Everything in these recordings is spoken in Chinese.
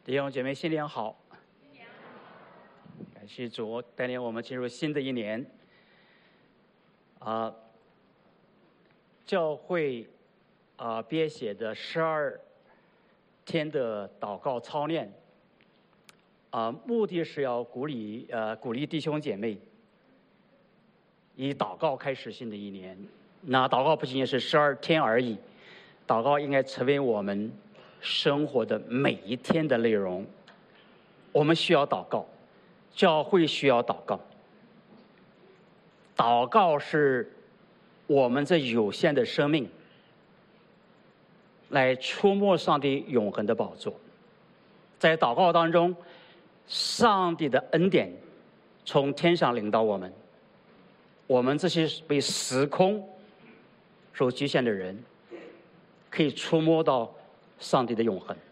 弟兄姐妹，新年好！感谢主带领我们进入新的一年。教会编写的12天的祷告操练，目的是要鼓励弟兄姐妹以祷告开始新的一年。那祷告不仅仅是12天而已，祷告应该成为我们生活的每一天的内容。我们需要祷告，教会需要祷告。祷告是我们这有限的生命来触摸上帝永恒的宝座。在祷告当中，上帝的恩典从天上领导我们，我们这些被时空所局限的人，可以触摸到上帝的永恒。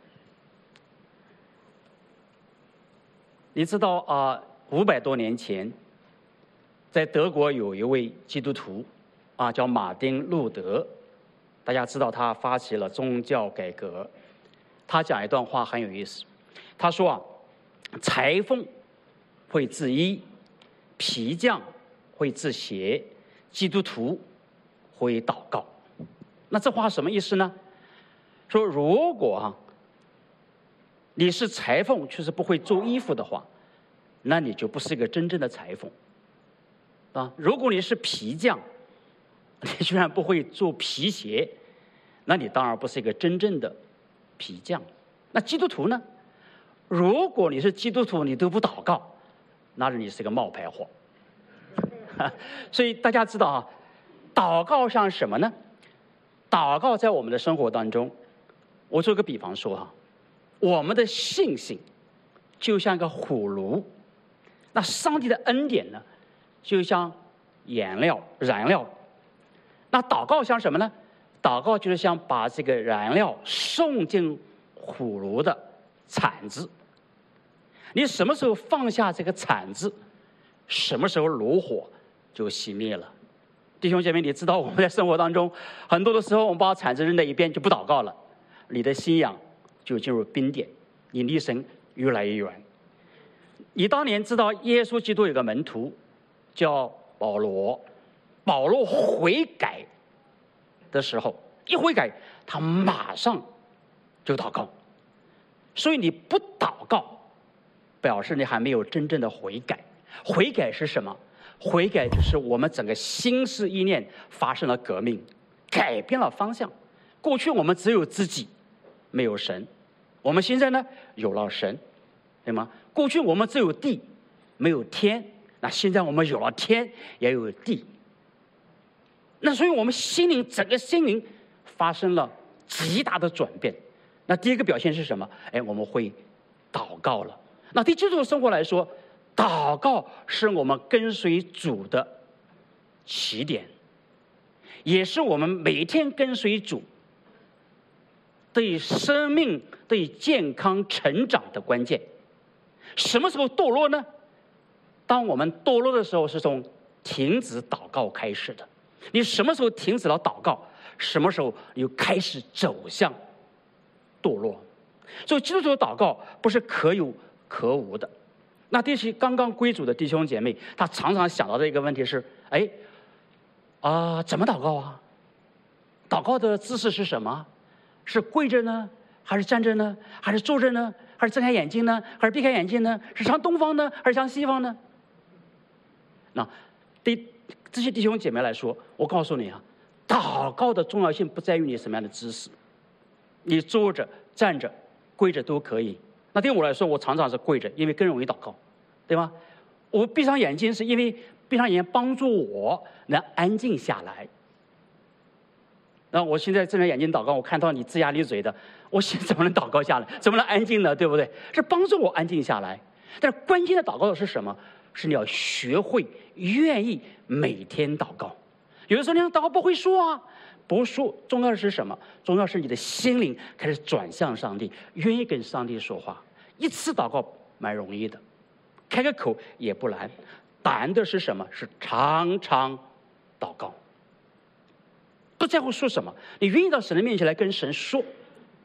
你知道500多年前，在德国有一位基督徒叫马丁·路德，大家知道他发起了宗教改革。他讲一段话很有意思，他说裁缝会制衣，皮匠会制鞋，基督徒会祷告。那这话什么意思呢？说如果你是裁缝却是不会做衣服的话，那你就不是一个真正的裁缝如果你是皮匠，你居然不会做皮鞋，那你当然不是一个真正的皮匠。那基督徒呢？如果你是基督徒你都不祷告，那你是个冒牌货。所以大家知道祷告像什么呢？祷告在我们的生活当中，我做个比方说我们的信心就像个火炉，那上帝的恩典呢，就像燃料。那祷告像什么呢？祷告就是像把这个燃料送进火炉的铲子。你什么时候放下这个铲子，什么时候炉火就熄灭了。弟兄姐妹，你知道我们在生活当中很多的时候，我们把铲子扔在一边就不祷告了，你的信仰就进入冰点，你离神越来越远。你当年知道耶稣基督有个门徒叫保罗，保罗悔改的时候，一悔改他马上就祷告。所以你不祷告，表示你还没有真正的悔改。悔改是什么？悔改就是我们整个心思意念发生了革命，改变了方向。过去我们只有自己，没有神，我们现在呢有了神，对吗？过去我们只有地，没有天，那现在我们有了天，也有地。那所以我们整个心灵发生了极大的转变。那第一个表现是什么？我们会祷告了。那对基督徒生活来说，祷告是我们跟随主的起点，也是我们每天跟随主对生命、对健康成长的关键。什么时候堕落呢？当我们堕落的时候，是从停止祷告开始的。你什么时候停止了祷告，什么时候又开始走向堕落。所以基督徒的祷告不是可有可无的。那这些刚刚归主的弟兄姐妹，他常常想到的一个问题是：怎么祷告啊？祷告的姿势是什么？是跪着呢，还是站着呢，还是坐着呢，还是睁开眼睛呢，还是闭开眼睛呢？是向东方呢，还是向西方呢？那对这些弟兄姐妹来说，我告诉你祷告的重要性不在于你什么样的姿势，你坐着、站着、跪着都可以。那对我来说，我常常是跪着，因为更容易祷告，对吗？我闭上眼睛是因为闭上眼睛帮助我能安静下来。那我现在睁着眼睛祷告，我看到你龇牙咧嘴的，我现在怎么能祷告下来？怎么能安静呢？对不对？是帮助我安静下来。但是关键的祷告是什么？是你要学会愿意每天祷告。有的时候你祷告不会说不说，重要的是什么？重要是你的心灵开始转向上帝，愿意跟上帝说话。一次祷告蛮容易的，开个口也不难，难的是什么？是常常祷告。不在乎说什么，你愿意到神的面前来跟神说。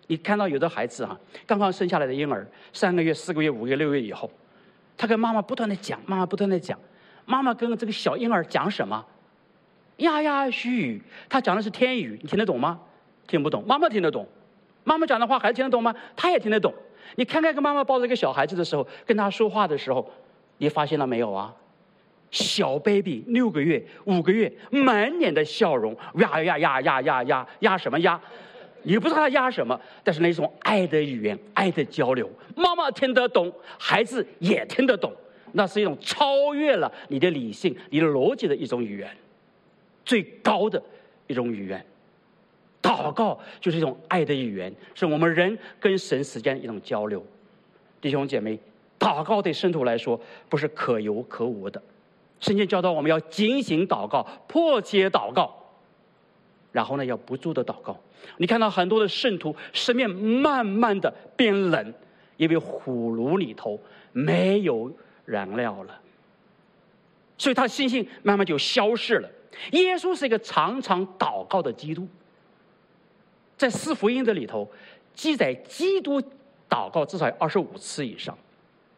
你看到有的孩子刚刚生下来的婴儿，3个月、4个月、5个月、6个月以后，他跟妈妈不断的讲，妈妈不断的讲，妈妈跟这个小婴儿讲什么？呀呀絮语，他讲的是天语，你听得懂吗？听不懂。妈妈听得懂，妈妈讲的话孩子听得懂吗？他也听得懂。你看看跟妈妈抱着一个小孩子的时候，跟他说话的时候，你发现了没有啊？小 baby 6个月、5个月，满脸的笑容，呀呀呀呀呀呀呀什么呀？你不知道他呀什么，但是那种爱的语言、爱的交流，妈妈听得懂，孩子也听得懂，那是一种超越了你的理性、你的逻辑的一种语言，最高的一种语言。祷告就是一种爱的语言，是我们人跟神之间的一种交流。弟兄姐妹，祷告对圣徒来说不是可有可无的。圣经教导我们要警醒祷告，迫切祷告，然后呢要不住的祷告。你看到很多的圣徒生命慢慢的变冷，因为火炉里头没有燃料了，所以他的信心慢慢就消逝了。耶稣是一个常常祷告的基督，在4福音的里头记载基督祷告至少有25次以上。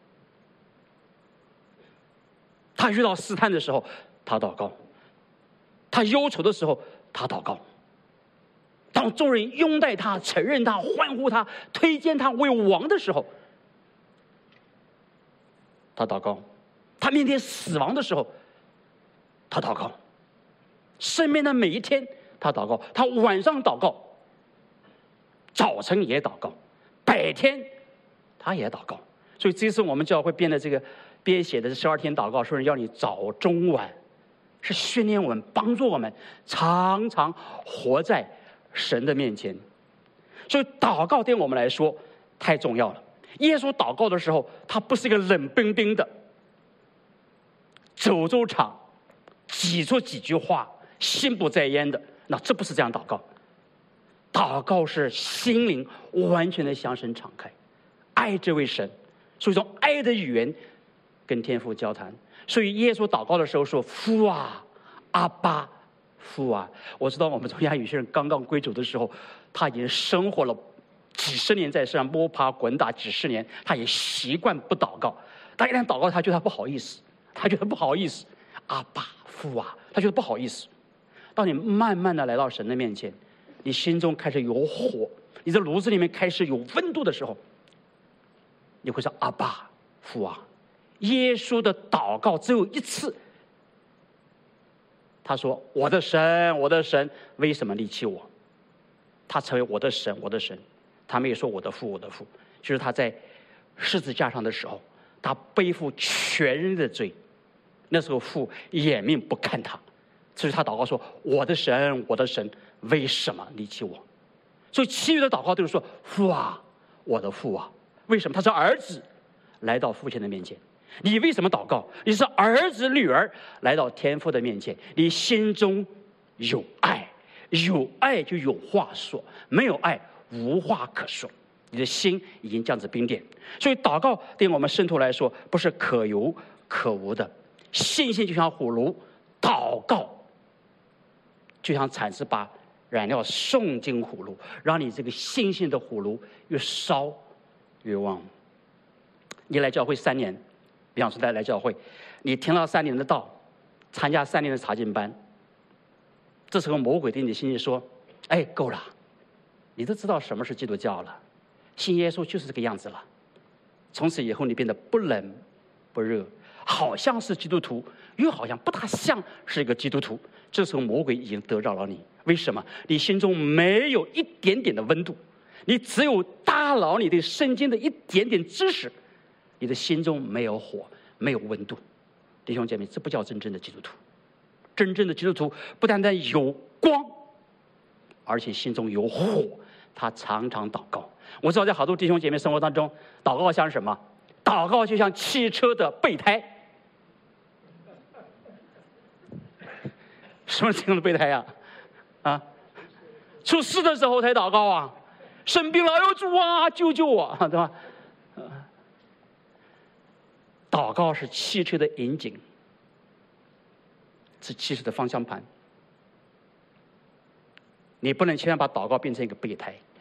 他遇到试探的时候他祷告，他忧愁的时候他祷告，当众人拥戴他、承认他、欢呼他、推荐他为王的时候他祷告，他面对死亡的时候他祷告，生命的每一天他祷告，他晚上祷告，早晨也祷告，白天他也祷告。所以这次我们教会编的这个编写的12天祷告，说是要你早中晚，是训练我们、帮助我们常常活在神的面前。所以祷告对我们来说太重要了。耶稣祷告的时候，他不是一个冷冰冰的走走场挤出几句话心不在焉的，那这不是这样祷告。祷告是心灵完全的向神敞开，爱这位神，所以从爱的语言跟天父交谈。所以耶稣祷告的时候说：“父啊，阿爸，父啊。”我知道我们中间有些人刚刚归主的时候，他已经生活了几十年在世上摸爬滚打几十年，他也习惯不祷告。他一旦祷告，他觉得他不好意思，阿爸父啊，他觉得不好意思。当你慢慢的来到神的面前，你心中开始有火，你的炉子里面开始有温度的时候，你会说阿爸父啊。耶稣的祷告只有一次，他说：“我的神，我的神，为什么离弃我？”他成为我的神，我的神。他没有说我的父，我的父。就是他在十字架上的时候，他背负全人的罪，那时候父掩面不看他，所以他祷告说：“我的神，我的神，为什么离弃我？”所以其余的祷告都是说：“父啊，我的父啊。”为什么？他是儿子来到父亲的面前。你为什么祷告？你是儿子女儿来到天父的面前，你心中有爱，有爱就有话说，没有爱无话可说。你的心已经这样子冰点。所以祷告对我们圣徒来说不是可有可无的。信心就像火炉，祷告就像铲子把燃料送进火炉，让你这个信心的火炉越烧越旺。你来教会3年，比方说来教会，你听了3年的道，参加3年的查经班，这时候魔鬼对你的心里说：“哎，够了，你都知道什么是基督教了，信耶稣就是这个样子了。从此以后你变得不冷不热，好像是基督徒，又好像不大像是一个基督徒。”这时候魔鬼已经得着了你。为什么？你心中没有一点点的温度，你只有大脑里对圣经的一点点知识，你的心中没有火，没有温度。弟兄姐妹，这不叫真正的基督徒。真正的基督徒不单单有光，而且心中有火，他常常祷告。我知道在好多弟兄姐妹生活当中，祷告像什么？祷告就像汽车的备胎。什么情况的备胎呀？出事的时候才祷告啊，生病了，哎呦主啊，救救我，对吧？祷告是汽车的引擎，是汽车的方向盘。你不能千万把祷告变成一个备胎。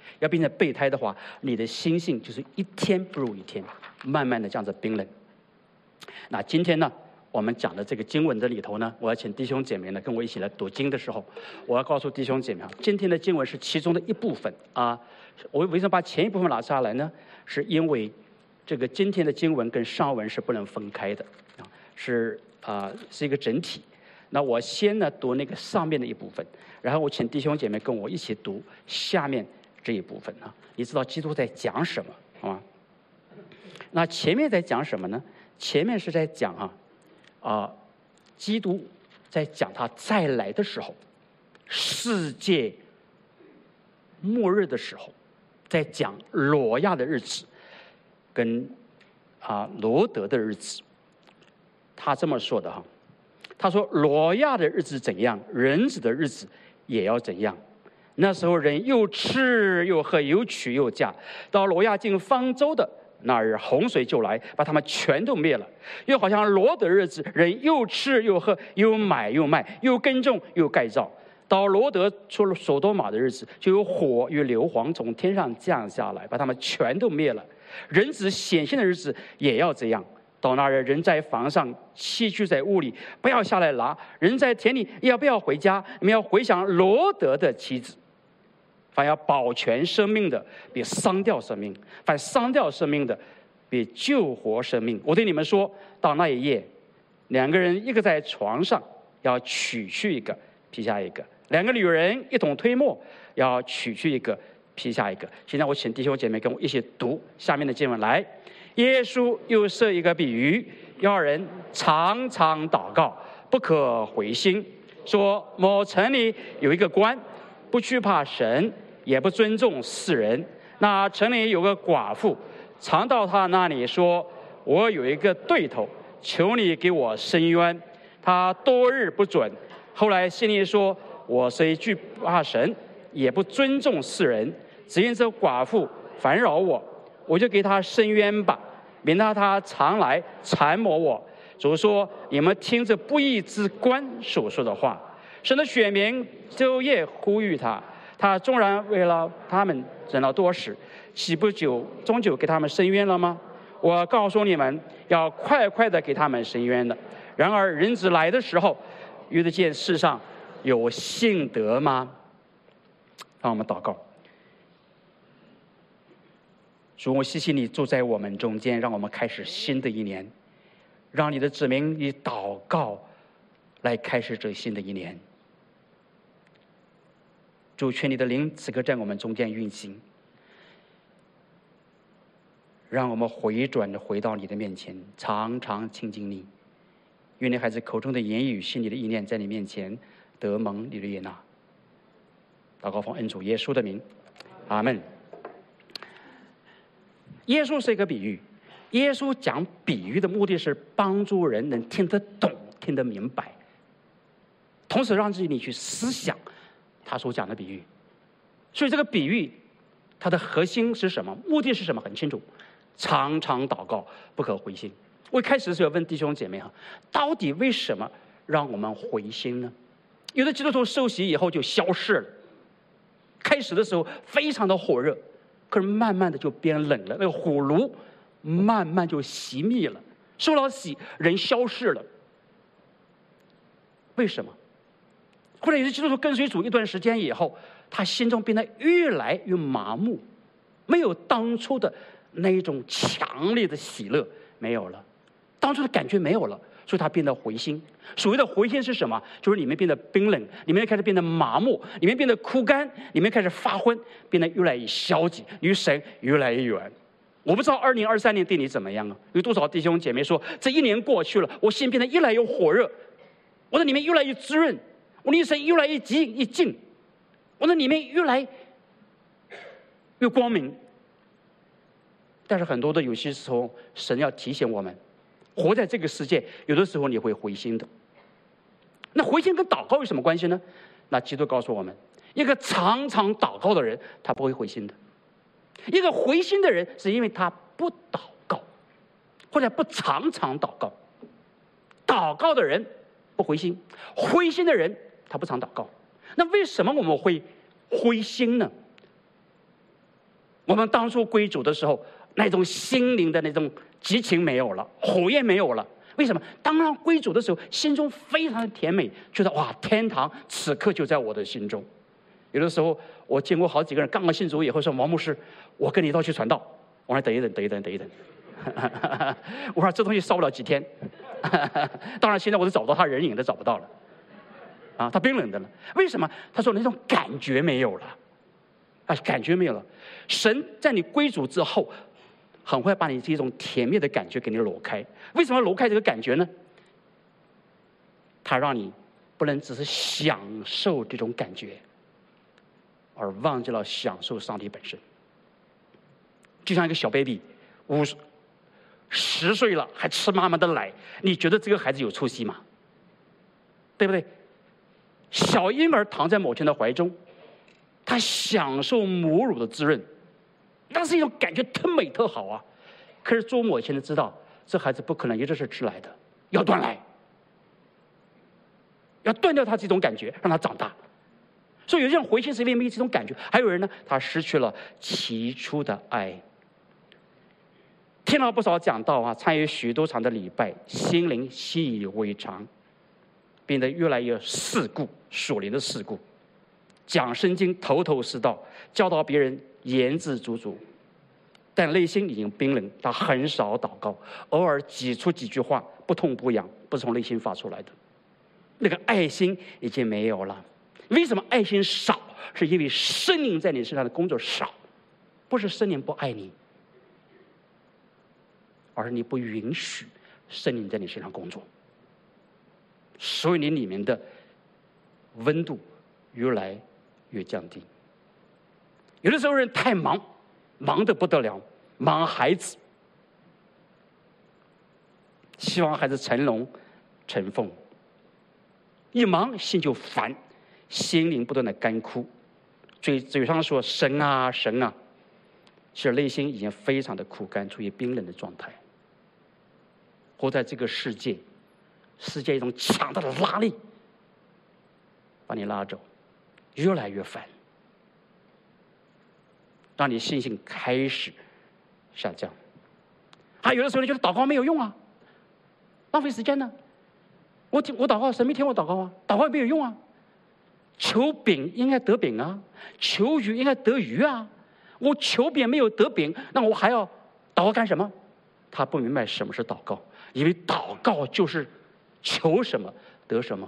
要变成备胎的话，你的心性就是一天不如一天，慢慢的这样子冰冷。那今天呢，我们讲的这个经文的里头呢，我要请弟兄姐妹呢跟我一起来读经的时候，我要告诉弟兄姐妹啊，今天的经文是其中的一部分啊。我为什么把前一部分拿下来呢？是因为这个今天的经文跟上文是不能分开的啊，是一个整体。那我先呢读那个上面的一部分，然后我请弟兄姐妹跟我一起读下面这一部分啊。你知道基督在讲什么，好吗？那前面在讲什么呢？前面是在讲基督在讲他再来的时候，世界末日的时候，在讲挪亚的日子跟罗德的日子。他这么说的哈，他说挪亚的日子怎样，人子的日子也要怎样。那时候人又吃又喝，又娶又嫁，到挪亚进方舟的那日，洪水就来，把他们全都灭了。又好像罗德日子，人又吃又喝，又买又卖，又耕种又盖造。到罗德出了索多玛的日子，就有火与硫磺从天上降下来，把他们全都灭了。人子显现的日子也要这样。到那日，人在房上，妻居在屋里，不要下来拿；人在田里，也不要回家。你们要回想罗德的妻子。凡要保全生命的，比伤掉生命；凡伤掉生命的，比救活生命。我对你们说，到那一夜，两个人一个在床上，要取去一个，劈下一个；两个女人一同推磨，要取去一个，劈下一个。现在我请弟兄姐妹跟我一起读下面的经文来。耶稣又设一个比喻，要人常常祷告，不可灰心，说某城里有一个官，不惧怕神，也不尊重世人。那城里有个寡妇，常到他那里说：我有一个对头，求你给我伸冤。他多日不准，后来心里说：我虽惧怕神，也不尊重世人，只因这寡妇烦扰我，我就给他伸冤吧，免得他常来缠磨我。主说：你们听着不义之官所说的话。神的选民昼夜呼吁他，他纵然为了他们忍了多时，岂不终究给他们伸冤了吗？我告诉你们，要快快的给他们伸冤的。然而人子来的时候，遇得见世上有信德吗？让我们祷告。主，我谢谢你住在我们中间，让我们开始新的一年，让你的子民以祷告来开始这新的一年。主，愿你的灵此刻在我们中间运行，让我们回转的回到你的面前，常常亲近你。愿你孩子口中的言语、心里的意念，在你面前得蒙你的悦纳。祷告奉恩主耶稣的名，阿们。耶稣是一个比喻，耶稣讲比喻的目的是帮助人能听得懂、听得明白，同时让自己去思想他所讲的比喻。所以这个比喻它的核心是什么，目的是什么，很清楚：常常祷告，不可灰心。我一开始的时候问弟兄姐妹到底为什么让我们灰心呢？有的基督徒受洗以后就消逝了，开始的时候非常的火热，可是慢慢的就变冷了，那个火炉慢慢就熄灭了，受了洗人消逝了。为什么？后来有些基督徒跟随主一段时间以后，他心中变得越来越麻木，没有当初的那一种强烈的喜乐没有了，当初的感觉没有了，所以他变得灰心。所谓的灰心是什么？就是里面变得冰冷，里面开始变得麻木，里面变得枯干，里面开始发昏，变得越来越消极，离神越来越远。我不知道2023年对你怎么样啊？有多少弟兄姐妹说，这一年过去了，我心变得越来越火热，我的里面越来越滋润，我的神越来越近，我的里面越来越光明。但是很多的有些时候，神要提醒我们，活在这个世界，有的时候你会灰心的。那灰心跟祷告有什么关系呢？那基督告诉我们，一个常常祷告的人，他不会灰心的。一个灰心的人，是因为他不祷告，或者不常常祷告。祷告的人不灰心，灰心的人，他不常祷告。那为什么我们会灰心呢？ 我们当初归主的时候，那种心灵的那种激情没有了，火焰没有了。为什么？当然归主的时候，心中非常的甜美，觉得哇，天堂此刻就在我的心中。有的时候，我见过好几个人刚刚信主以后说：“王牧师，我跟你一道去传道。”我说：“等一等，等一等，等一等。”我说：“这东西烧不了几天。”当然，现在我都找不到他人影，都找不到了。啊，他冰冷的了。为什么？他说那种感觉没有了，啊，感觉没有了。神在你归主之后，很快把你这种甜蜜的感觉给你挪开。为什么挪开这个感觉呢？他让你不能只是享受这种感觉，而忘记了享受上帝本身。就像一个小 baby， 10岁了还吃妈妈的奶，你觉得这个孩子有出息吗？对不对？小婴儿躺在母亲的怀中，他享受母乳的滋润，那是一种感觉特美特好啊。可是做母亲的知道，这孩子不可能一直是吃奶的，要断奶，要断掉他这种感觉，让他长大。所以有些人回心是因为没有这种感觉，还有人呢，他失去了起初的爱。听了不少讲道啊，参与许多场的礼拜，心灵习以为常，变得越来越世故，属灵的世故。讲圣经头头是道，教导别人言字足足，但内心已经冰冷。他很少祷告，偶尔挤出几句话，不痛不痒，不是从内心发出来的。那个爱心已经没有了。为什么爱心少？是因为圣灵在你身上的工作少，不是圣灵不爱你，而是你不允许圣灵在你身上工作，所以你里面的温度越来越降低。有的时候人太忙，忙得不得了，忙孩子，希望孩子成龙成凤，一忙心就烦，心灵不断的干枯，嘴上说神啊神啊，其实内心已经非常的枯干，处于冰冷的状态。活在这个世界一种强大的拉力把你拉走，越来越烦，让你信心开始下降。还有的时候你觉得祷告没有用啊，浪费时间呢。我祷告，神没听我祷告啊，祷告也没有用啊。求饼应该得饼啊，求鱼应该得鱼啊。我求饼没有得饼，那我还要祷告干什么？他不明白什么是祷告，因为祷告就是求什么得什么。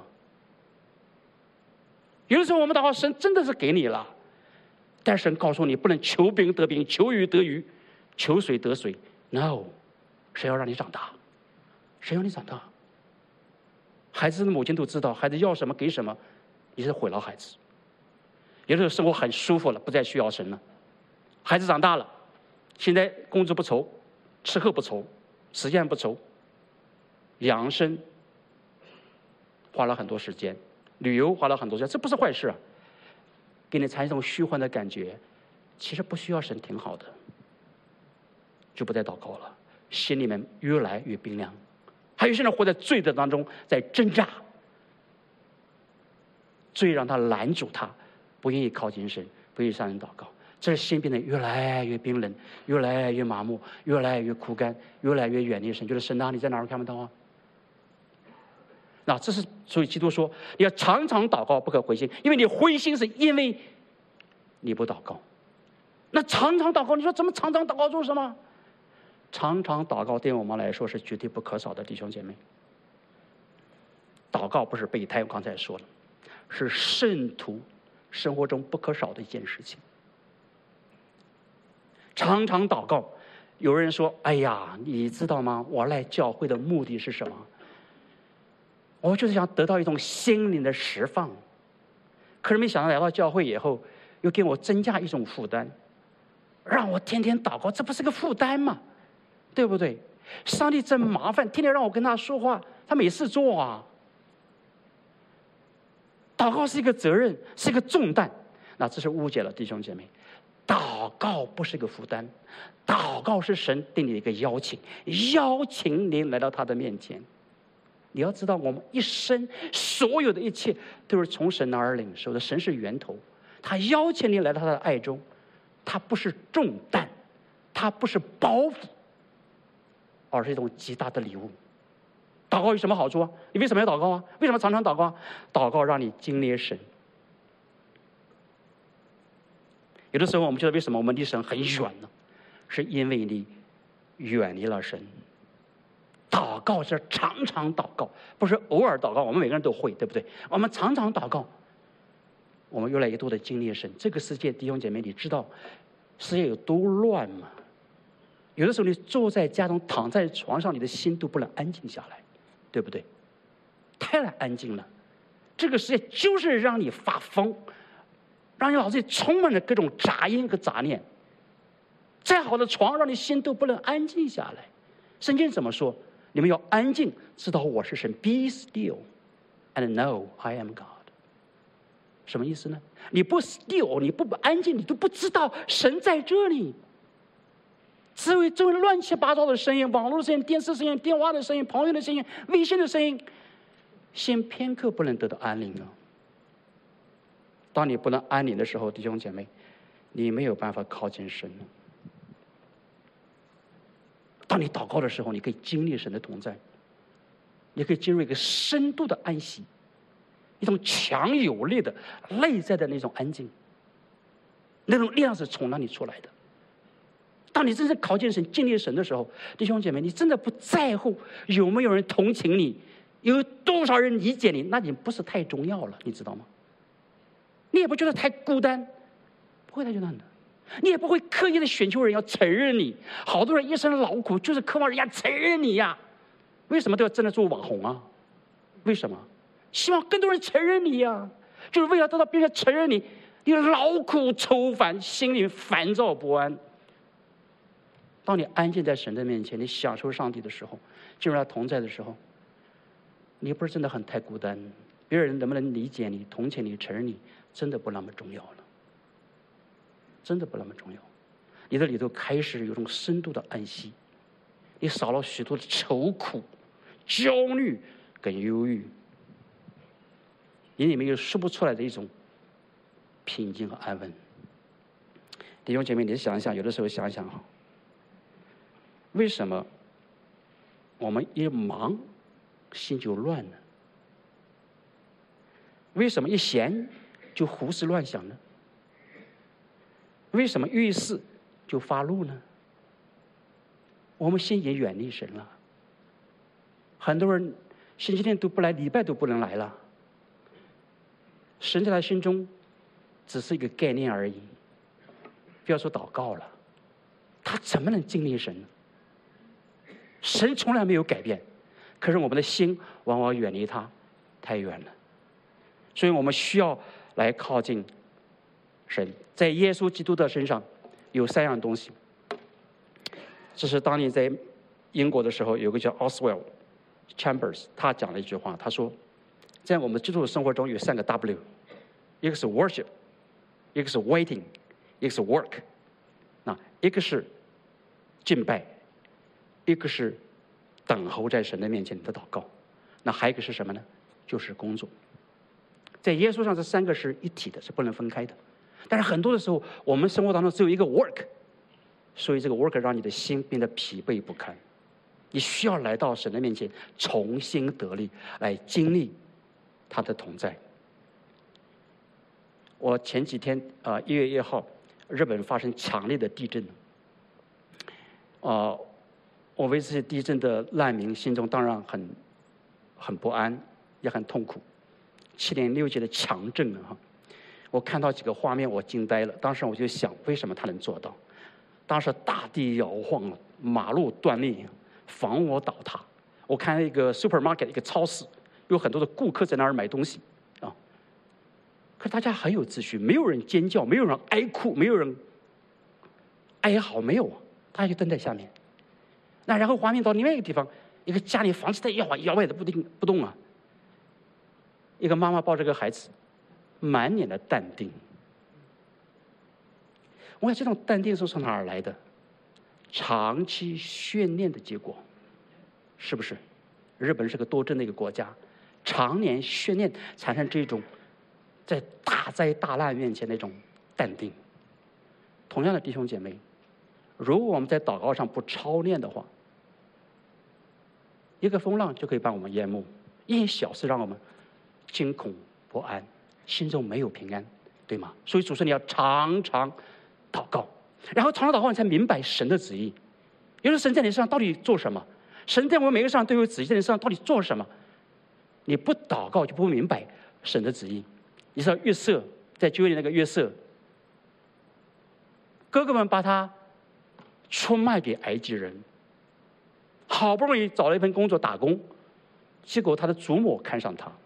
有的时候我们祷告，神真的是给你了，但神告诉你不能求饼得饼，求鱼得鱼，求水得水。No， 谁要让你长大？谁要你长大？孩子的母亲都知道，孩子要什么给什么，你是毁了孩子。有的时候生活很舒服了，不再需要神了。孩子长大了，现在工资不愁，吃喝不愁，时间不愁，养生花了很多时间，旅游花了很多时间，这不是坏事啊。给你产生一种虚幻的感觉，其实不需要神挺好的，就不再祷告了，心里面越来越冰凉。还有些人活在罪的当中，在挣扎，罪让他拦阻他，不愿意靠近神，不愿意向人祷告，这心变得越来越冰冷，越来越麻木，越来越枯干，越来越远离神，觉得神啊，你在哪儿看不到啊？那这是所以基督说，你要常常祷告，不可灰心，因为你灰心是因为你不祷告。那常常祷告，你说怎么常常祷告做什么？常常祷告对我们来说是绝对不可少的，弟兄姐妹。祷告不是备胎，我刚才说了，是圣徒生活中不可少的一件事情。常常祷告，有人说：“哎呀，你知道吗？我来教会的目的是什么？我就是想得到一种心灵的释放。可是没想到来到教会以后，又给我增加一种负担，让我天天祷告，这不是个负担吗？对不对？上帝真麻烦，天天让我跟他说话，他没事做啊。祷告是一个责任，是一个重担，那这是误解了，弟兄姐妹。祷告不是个负担，祷告是神对你的一个邀请，邀请你来到他的面前。你要知道，我们一生所有的一切都是从神那儿领受的，神是源头，他邀请你来到他的爱中， 它不是重担，它不是包袱，而是一种极大的礼物。祷告有什么好处啊？你为什么要祷告啊？为什么常常祷告啊？祷告让你经历神。有的时候我们觉得为什么我们离神很远呢？是因为你远离了神。祷告是常常祷告，不是偶尔祷告。我们每个人都会，对不对？我们常常祷告，我们越来越多的经历神。这个世界，弟兄姐妹，你知道世界有多乱吗？有的时候你坐在家中，躺在床上，你的心都不能安静下来，对不对？太难安静了。这个世界就是让你发疯，让你脑子里充满了各种杂音和杂念。再好的床，让你心都不能安静下来。圣经怎么说？你们要安静，知道我是神。Be still and know I am God。什么意思呢？你不 still， 你不安静，你都不知道神在这里。周围乱七八糟的声音，网络的声音、电视声音、电话的声音、朋友的声音、微信的声音，先片刻不能得到安宁了。当你不能安宁的时候，弟兄姐妹，你没有办法靠近神。当你祷告的时候，你可以经历神的同在，你可以进入一个深度的安息，一种强有力的内在的那种安静，那种力量是从那里出来的。当你真正靠近神、经历神的时候，弟兄姐妹，你真的不在乎有没有人同情你，有多少人理解你，那已经不是太重要了，你知道吗？你也不觉得太孤单，不会太孤单的。你也不会刻意的寻求人要承认你。好多人一生劳苦，就是渴望人家承认你呀。为什么都要真的做网红啊？为什么？希望更多人承认你呀，就是为了得到别人承认你，你劳苦愁烦，心里烦躁不安。当你安静在神的面前，你享受上帝的时候，进入他同在的时候，你不是真的很太孤单。别人能不能理解你、同情你、承认你，真的不那么重要了，真的不那么重要。你的里头开始有种深度的安息，你少了许多的愁苦、焦虑跟忧郁，你里面有说不出来的一种平静和安稳。弟兄姐妹，你想一想，有的时候想一想哈，为什么我们一忙心就乱呢？为什么一闲就胡思乱想呢？为什么遇事就发怒呢？我们心也远离神了。很多人星期天都不来，礼拜都不能来了。神在他心中只是一个概念而已，不要说祷告了，他怎么能经历神呢？神从来没有改变，可是我们的心往往远离他太远了。所以我们需要来靠近神。在耶稣基督的身上有3样东西。这是当年在英国的时候，有个叫 Oswald Chambers， 他讲了一句话，他说，在我们基督的生活中有3个 W， 一个是 worship， 一个是 waiting， 一个是 work。一个是敬拜，一个是等候在神的面前的祷告，还有一个是什么呢？就是工作。在耶稣上，这3个是一体的，是不能分开的。但是很多的时候，我们生活当中只有一个 work， 所以这个 work 让你的心变得疲惫不堪。你需要来到神的面前，重新得力，来经历他的同在。我前几天1月1号，日本发生强烈的地震。我为这些地震的难民心中当然很不安，也很痛苦。7.6级的强震啊！我看到几个画面，我惊呆了。当时我就想，为什么他能做到？当时大地摇晃了，马路断裂，房屋倒塌。我看一个 supermarket， 一个超市，有很多的顾客在那儿买东西啊。可是大家很有秩序，没有人尖叫，没有人哀哭，没有人哀嚎，没有啊，大家就蹲在下面。然后画面到另外一个地方，一个家里房子在摇摆的不动啊。一个妈妈抱着个孩子，满脸的淡定。我想这种淡定是从哪儿来的？长期训练的结果，是不是？日本是个多震的一个国家，常年训练产生这种在大灾大难面前那种淡定。 同样的弟兄姐妹，如果我们在祷告上不操练的话，一个风浪就可以把我们淹没，一件小事让我们惊恐不安，心中没有平安，对吗？所以主说你要常常祷告，然后常常祷告你才明白神的旨意。有时神在你身上到底做什么？神在我们每个人身上都有旨意，在你身上到底做什么？你不祷告就不会明白神的旨意。你知道约瑟在旧约里那个约瑟，哥哥们把他出卖给埃及人，好不容易找了一份工作打工，结果他的祖母看上他，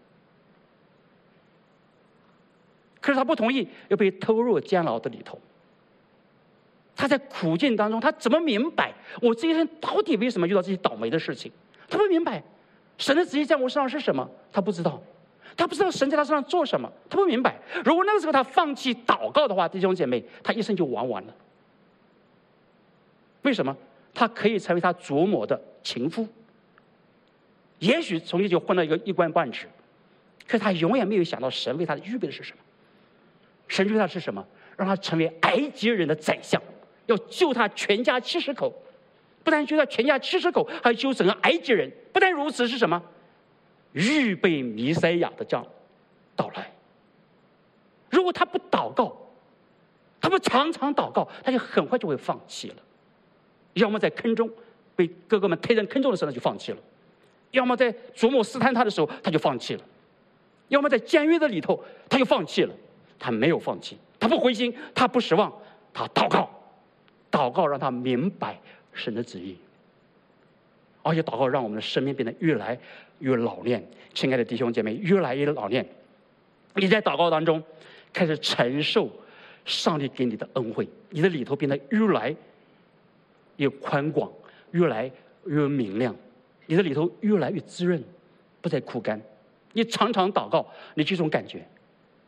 可是他不同意，又被投入监牢的里头。他在苦境当中，他怎么明白我这一生到底为什么遇到这些倒霉的事情？他不明白神的旨意在我身上是什么，他不知道，他不知道神在他身上做什么，他不明白。如果那个时候他放弃祷告的话，弟兄姐妹，他一生就玩完了。为什么？他可以成为他祖母的情夫，也许从今就混到一官半职，可是他永远没有想到神为他预备的是什么。神为他是什么？让他成为埃及人的宰相，要救他全家70口，不但救他全家70口，还救整个埃及人。不但如此，是什么？预备弥赛亚的这样到来。如果他不祷告，他不常常祷告，他就很快就会放弃了。要么在坑中被哥哥们推进坑中的时候，他就放弃了；要么在祖母试探他的时候，他就放弃了；要么在监狱的里头，他就放弃了。他没有放弃，他不灰心，他不失望，他祷告，祷告让他明白神的旨意，而且祷告让我们的生命变得越来越老练。亲爱的弟兄姐妹，越来越老练，你在祷告当中开始承受上帝给你的恩惠，你的里头变得越来越宽广，越来越明亮，你的里头越来越滋润，不再枯干。你常常祷告，你这种感觉。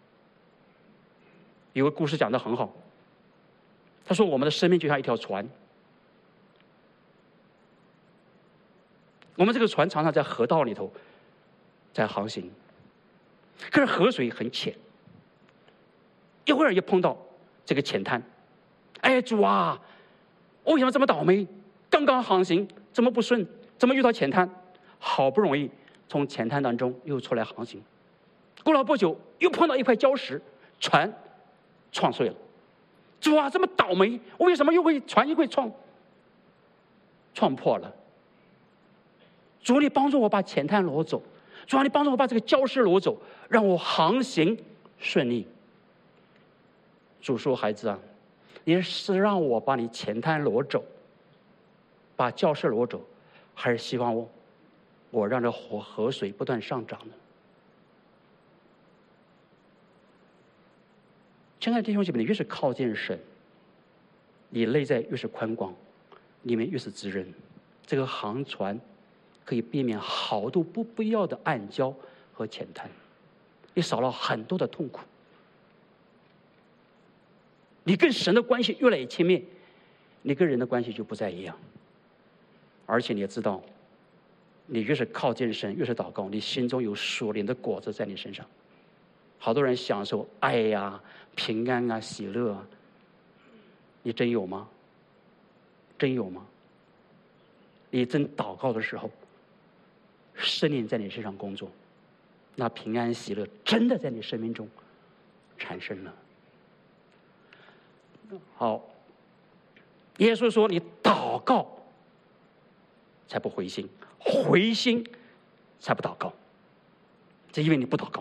有个故事讲得很好，他说我们的生命就像一条船，我们这个船常常在河道里头在航行，可是河水很浅，一会儿又碰到这个浅滩。哎，主啊，我为什么这么倒霉？刚刚航行怎么不顺？怎么遇到浅滩？好不容易从浅滩当中又出来航行，过了不久又碰到一块礁石，船撞碎了。主啊，这么倒霉，我为什么船又会撞破了？主，你帮助我把浅滩挪走。主啊，你帮助我把这个礁石挪走，让我航行顺利。主说：孩子啊，你是让我把你浅滩挪走，把礁石挪走，还是希望我让这河水不断上涨呢？亲爱的弟兄姐妹，你越是靠近神，你内在越是宽广，里面越是滋润。这个航船可以避免好多不必要的暗礁和浅滩，也少了很多的痛苦。你跟神的关系越来越亲密，你跟人的关系就不再一样。而且你也知道，你越是靠近神，越是祷告，你心中有属灵的果子在你身上。好多人享受爱呀、平安啊、喜乐啊，你真有吗？真有吗？你真祷告的时候，圣灵在你身上工作，那平安喜乐真的在你生命中产生了。好，耶稣说你祷告才不灰心，灰心才不祷告，这因为你不祷告。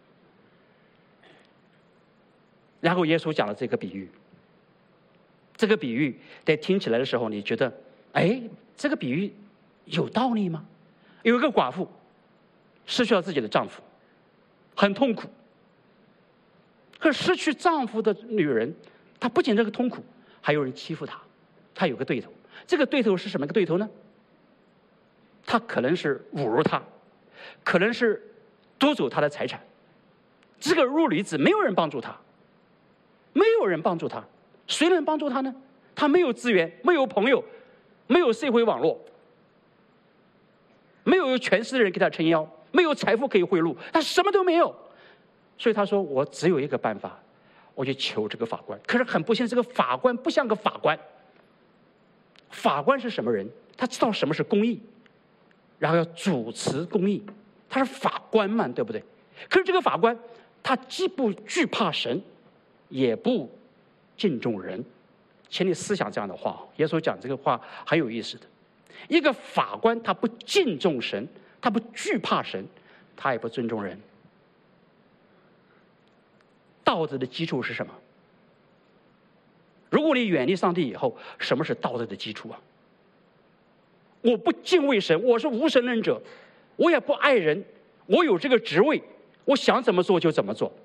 然后耶稣讲了这个比喻，这个比喻在听起来的时候，你觉得，哎，这个比喻有道理吗？有一个寡妇失去了自己的丈夫，很痛苦。可失去丈夫的女人，她不仅这个痛苦，还有人欺负她。她有个对头，这个对头是什么个对头呢？他可能是侮辱她，可能是夺走她的财产。这个弱女子没有人帮助她，没有人帮助她，谁能帮助她呢？她没有资源，没有朋友，没有社会网络，没有权势的人给她撑腰，没有财富可以贿赂，她什么都没有。所以她说：“我只有一个办法， 我去求这个法官。可是很不幸，这个法官不像个法官。法官是什么人？他知道什么是公义，然后要主持公义，他是法官嘛，对不对？可是这个法官，他既不惧怕神，也不敬重人。请你思想这样的话，耶稣讲这个话很有意思的。一个法官，他不敬重神，他不惧怕神，他也不尊重人。道德的基础是什么？如果你远离上帝以后，什么是道德的基础啊？我不敬畏神，我是无神论者，我也不爱人，我有这个职位，我想怎么做就怎么做。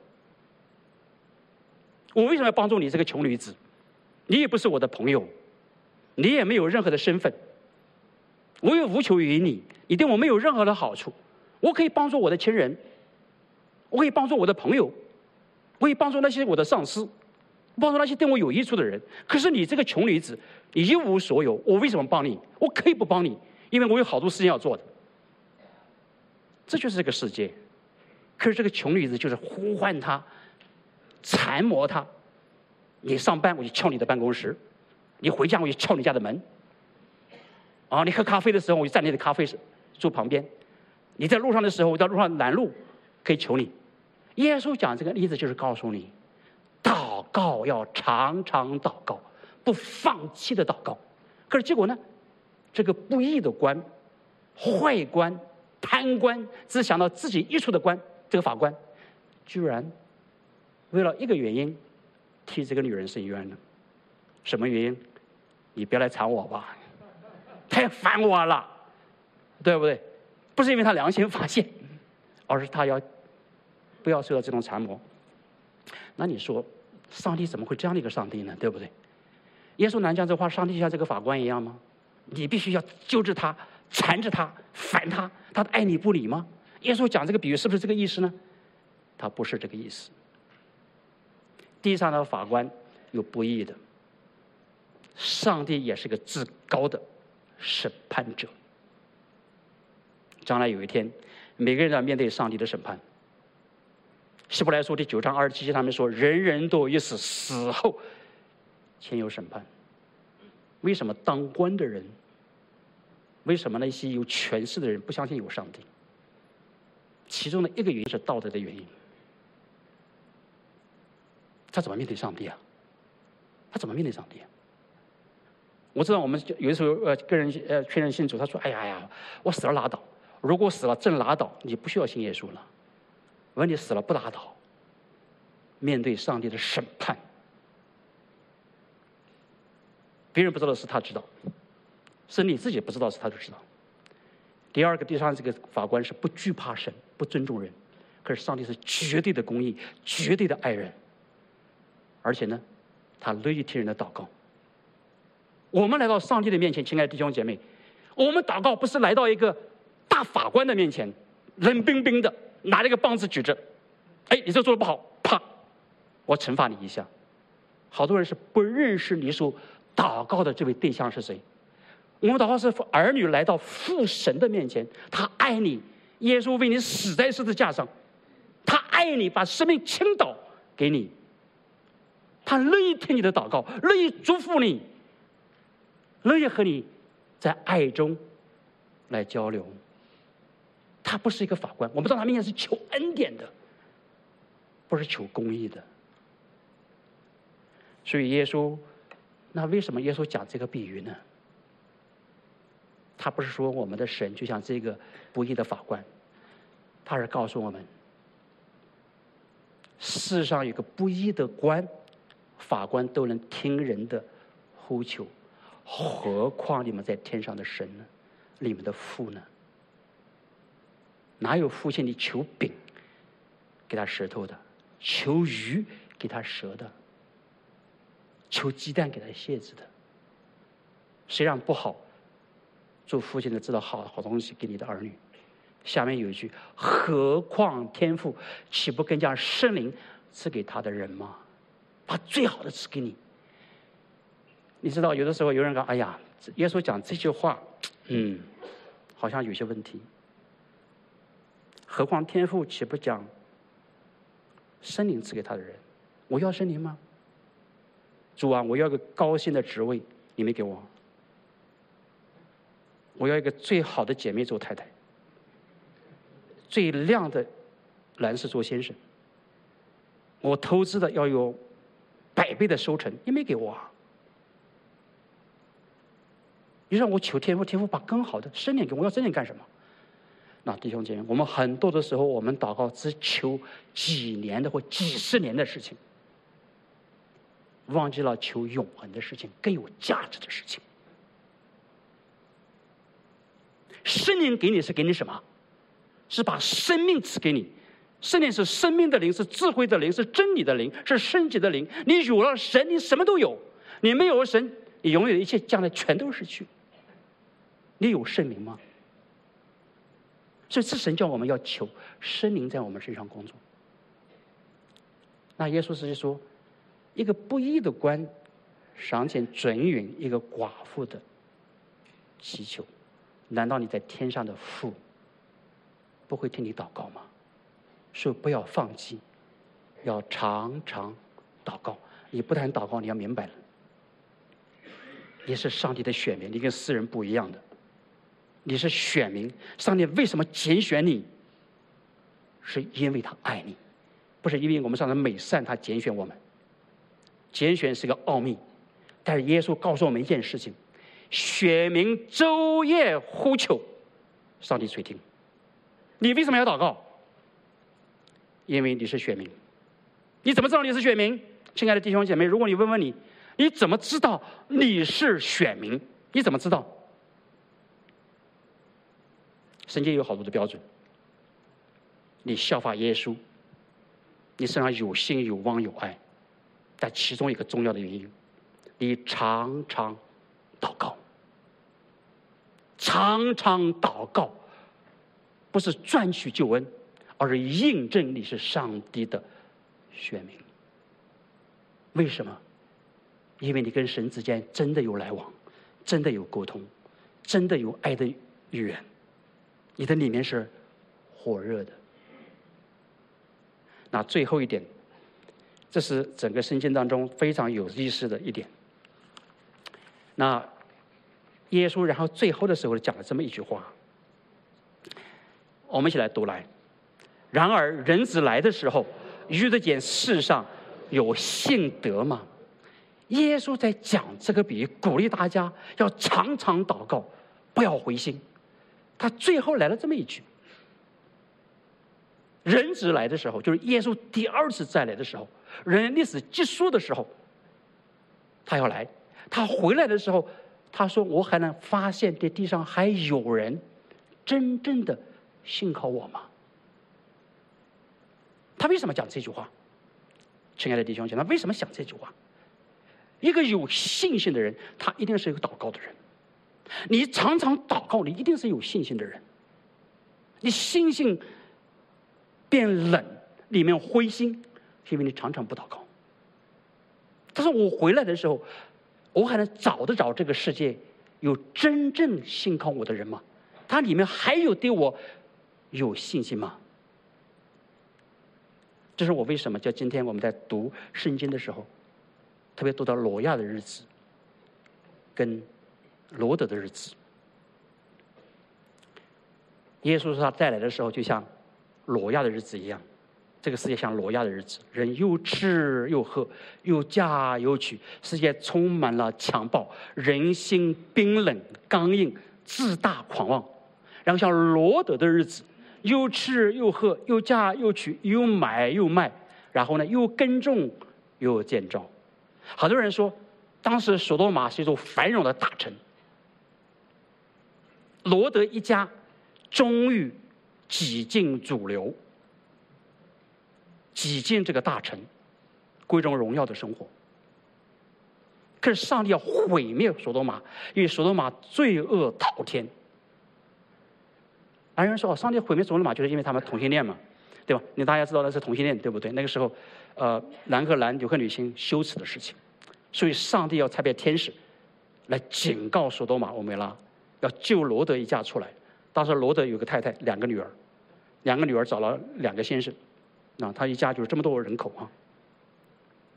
我为什么要帮助你这个穷女子？你也不是我的朋友，你也没有任何的身份，我也无求于你，你对我没有任何的好处。我可以帮助我的亲人，我可以帮助我的朋友，我可以帮助那些我的上司，帮助那些对我有益处的人。可是你这个穷女子，你一无所有，我为什么帮你？我可以不帮你，因为我有好多事情要做的。这就是这个世界。可是这个穷女子就是呼唤他，缠磨他。你上班我就敲你的办公室，你回家我就敲你家的门。啊，你喝咖啡的时候我就站你的咖啡桌旁边，你在路上的时候我在路上拦路，可以求你。耶稣讲这个例子就是告诉你，祷告要常常祷告，不放弃的祷告。可是结果呢？这个不义的官、坏官、贪官，只想到自己益处的官，这个法官，居然为了一个原因替这个女人伸冤了。什么原因？你别来缠我吧，太烦我了，对不对？不是因为他良心发现，而是他不要受到这种缠磨。那你说，上帝怎么会这样的一个上帝呢？对不对？耶稣难讲这话，上帝像这个法官一样吗？你必须要揪着他、缠着他、烦他，他爱你不理吗？耶稣讲这个比喻是不是这个意思呢？他不是这个意思。地上的法官有不义的，上帝也是个至高的审判者。将来有一天，每个人都要面对上帝的审判。希伯来书第9章27节，他们说：“人人都有一死，死后先有审判。”为什么当官的人，为什么那些有权势的人不相信有上帝？其中的一个原因是道德的原因。他怎么面对上帝啊？他怎么面对上帝啊？我知道我们有的时候跟人劝人信主，他说：“哎呀，我死了拉倒。如果死了真拉倒，你不需要信耶稣了。问题死了不拉倒，面对上帝的审判，别人不知道的事他知道，是你自己不知道的事他就知道。第二个、第三，这个法官是不惧怕神，不尊重人，可是上帝是绝对的公义，绝对的爱人。而且呢，他乐意听人的祷告。我们来到上帝的面前，亲爱的弟兄姐妹，我们祷告不是来到一个大法官的面前，冷冰冰的拿了一个棒子举着，哎，你这做的不好，啪，我惩罚你一下。好多人是不认识你所祷告的这位对象是谁。我们祷告是儿女来到父神的面前，他爱你，耶稣为你死在十字架上，他爱你，把生命倾倒给你。他乐意听你的祷告，乐意祝福你，乐意和你在爱中来交流。他不是一个法官，我们到他面前是求恩典的，不是求公义的。所以耶稣，那为什么耶稣讲这个比喻呢？他不是说我们的神就像这个不义的法官，他是告诉我们，世上有个不义的官，法官都能听人的呼求，何况你们在天上的神呢？你们的父呢？哪有父亲你求饼给他舌头的，求鱼给他舌的，求鸡蛋给他蝎子的？谁让不好？做父亲的知道好东西给你的儿女。下面有一句：何况天父岂不更将圣灵赐给他的人吗？把最好的赐给你。你知道，有的时候有人讲：“哎呀，耶稣讲这句话，好像有些问题。何况天父岂不将圣灵赐给他的人？ 我要圣灵吗？主啊，我要个高薪的职位，你没给我。我要一个最好的姐妹做太太，最靓的男士做先生。我投资的要有100倍的收成，你没给我啊。你让我求天父，天父把更好的圣灵给我，要圣灵干什么？那弟兄姐妹，我们很多的时候，我们祷告只求几年的或几十年的事情，忘记了求永恒的事情，更有价值的事情。圣灵给你是给你什么？是把生命赐给你。圣灵是生命的灵，是智慧的灵，是真理的灵，是圣洁的灵。你有了神，你什么都有；你没有神，你拥有的一切将来全都失去。你有圣灵吗？所以，这神叫我们要求圣灵在我们身上工作。那耶稣是说，一个不义的官尚且准允一个寡妇的祈求，难道你在天上的父不会听你祷告吗？所以不要放弃，要常常祷告。你不但祷告，你要明白了，你是上帝的选民，你跟世人不一样的。你是选民，上帝为什么拣选你？是因为他爱你，不是因为我们上的美善他拣选我们。拣选是个奥秘，但是耶稣告诉我们一件事情：选民昼夜呼求，上帝垂听。你为什么要祷告？因为你是选民。你怎么知道你是选民？亲爱的弟兄姐妹，如果你问你，你怎么知道你是选民？你怎么知道？圣经有好多的标准。你效法耶稣，你身上有信、有望、有爱，但其中一个重要的原因，你常常祷告。常常祷告，不是赚取救恩，而是印证你是上帝的选民。为什么？因为你跟神之间真的有来往，真的有沟通，真的有爱的语言，你的里面是火热的。那最后一点，这是整个圣经当中非常有意思的一点。那耶稣然后最后的时候讲了这么一句话，我们一起来读来。然而人子来的时候，遇得见世上有信德吗？耶稣在讲这个比喻，鼓励大家要常常祷告，不要灰心。他最后来了这么一句：人子来的时候，就是耶稣第二次再来的时候，人类历史结束的时候，他要来。他回来的时候，他说：“我还能发现这地上还有人真正的信靠我吗？”他为什么讲这句话？亲爱的弟兄姐妹，他为什么讲这句话？一个有信心的人，他一定是一个祷告的人。你常常祷告，你一定是有信心的人。你信心变冷，里面灰心，是因为你常常不祷告。他说：“我回来的时候，我还能找得着这个世界有真正信靠我的人吗？他里面还有对我有信心吗？”这是我为什么叫今天我们在读圣经的时候，特别读到挪亚的日子跟罗德的日子。耶稣说他再来的时候就像挪亚的日子一样，这个世界像挪亚的日子，人又吃又喝，又嫁又娶，世界充满了强暴，人心冰冷刚硬，自大狂妄。然后像罗德的日子，又吃又喝，又嫁又娶，又买又卖，然后呢又耕种又建造。很多人说当时索多玛是一座繁荣的大城，罗德一家终于挤进主流，挤进这个大城，归荣荣耀的生活。可是上帝要毁灭索多玛，因为索多玛罪恶滔天。有人说：“上帝毁灭索多玛就是因为他们同性恋嘛，对吧？”大家知道那是同性恋，对不对？那个时候，男和男、女和女性羞耻的事情，所以上帝要差派天使来警告索多玛、俄摩拉，要救罗德一家出来。当时罗德有个太太，2个女儿，2个女儿找了2个先生，他一家就是这么多人口啊。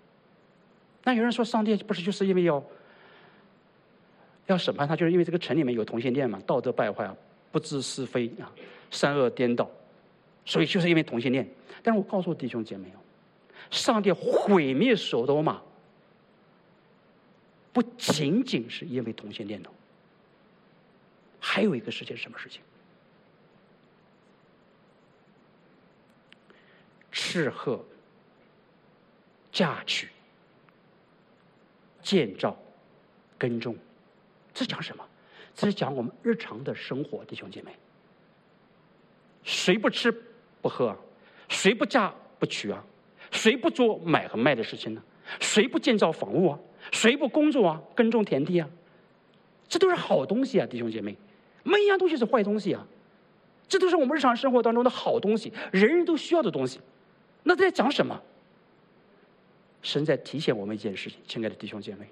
那有人说，上帝不是就是因为要审判他，就是因为这个城里面有同性恋嘛，道德败坏啊，不知是非啊，善恶颠倒，所以就是因为同性恋。但是我告诉弟兄姐妹，上帝毁灭所多玛，不仅仅是因为同性恋的，还有一个事情，什么事情？斥喝、嫁娶、建造、耕种，这讲什么？这是讲我们日常的生活，弟兄姐妹。谁不吃不喝啊？谁不嫁不娶啊？谁不做买和卖的事情呢？谁不建造房屋啊？谁不工作啊？耕种田地啊？这都是好东西啊，弟兄姐妹，没一样东西是坏东西啊。这都是我们日常生活当中的好东西，人人都需要的东西。那在讲什么？神在提醒我们一件事情，亲爱的弟兄姐妹，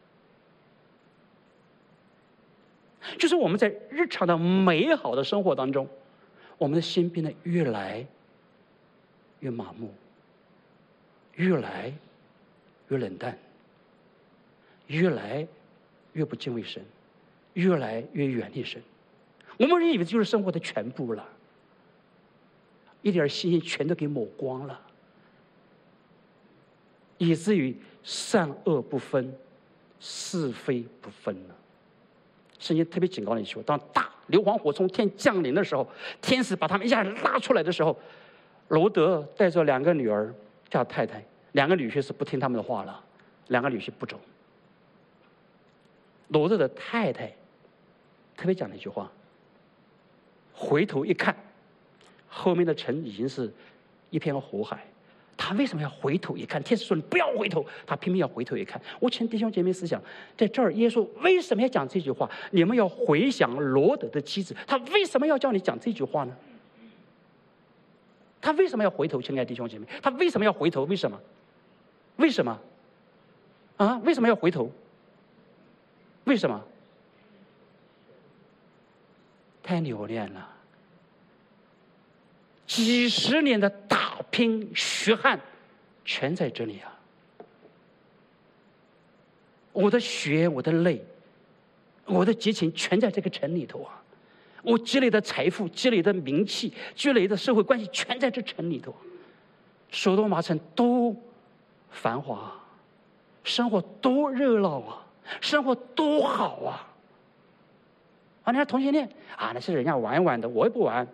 就是我们在日常的美好的生活当中，我们的心变得越来越麻木，越来越冷淡，越来越不敬畏神，越来越远离神。我们人以为就是生活的全部了，一点信心全都给抹光了，以至于善恶不分，是非不分了。圣经特别警告了一句：当大硫磺火从天降临的时候，天使把他们一下拉出来的时候，罗德带着2个女儿加太太，2个女婿是不听他们的话了，2个女婿不走。罗德的太太特别讲了一句话：回头一看，后面的城已经是一片火海。他为什么要回头一看？天使说你不要回头，他偏偏要回头一看。我请弟兄姐妹思想，在这儿耶稣为什么要讲这句话？你们要回想罗德的妻子，他为什么要叫你讲这句话呢？他为什么要回头？亲爱的弟兄姐妹，他为什么要回头？为什么？为什么？啊？为什么要回头？为什么？太留恋了，几十年的打拼血汗，全在这里啊！我的血，我的泪，我的激情，全在这个城里头啊！我积累的财富，积累的名气，积累的社会关系，全在这城里头。所多玛城多繁华，生活多热闹啊，生活多好啊！啊，你看同性恋啊，那是人家玩一玩的，我也不玩。